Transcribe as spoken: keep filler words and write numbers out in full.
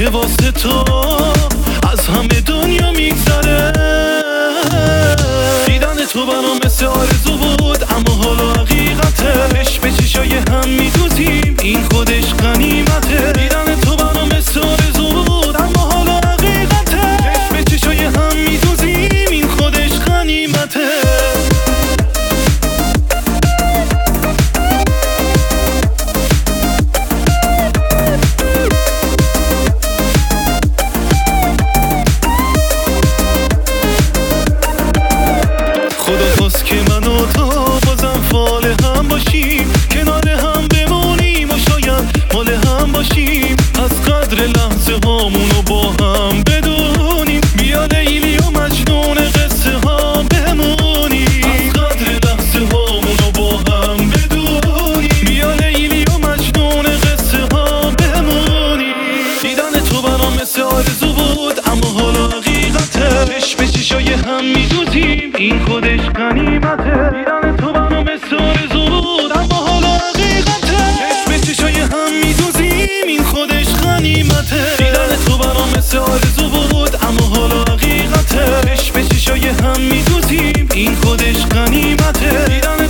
که واسه تو از همه دنیا میگذره. دیدن تو برام مثل آرزو بود اما حالا حقیقته. چشم به چشای هم میدوزیم این خودش غنیمته. دیدن تو برام مثل آرزو بود اما حالا حقیقته. چشم به چشای هم میدوزیم این خودش غنیمته. خدا خواست که من و تو بازم فال هم باشیم، کنار هم بمونیم و شاید مال هم باشیم. از قدر لحظه هامونو با هم بدونیم، بیا لیلی و مجنون قصه ها بمونیم. از قدر لحظه هامونو با هم بدونیم، بیا لیلی و مجنون قصه ها بمونیم. دیدن تو برام مثل آرزو بود اما حالا حقیقته. چشم به چشای هم میدوزیم این خودش غنیمته. دیدن تو برام مثل آرزو بود اما حالا حقیقته. چشم به چشای هم میدوزیم این خودش غنیمته. دیدن تو برام مثل آرزو بود اما حالا حقیقته. چشم به چشای هم میدوزیم این خودش غنیمته. دیدن